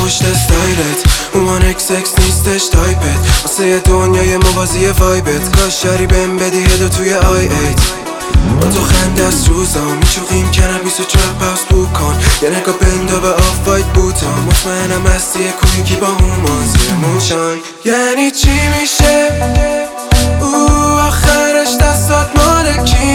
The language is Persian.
پشت استایلت اومان اکس نیستش تایپت واسه دنیای موازی وایبت کاش شری بهم بدی هدو توی آی ایت با تو خنده از روزا میچوقیم کنم 24 پاس بوک کن یه نگاه بندا به آف وایت بوتا مطمئنم هستی کویکی با هومان زیر موشان یعنی چی میشه او آخرش دستات مال کی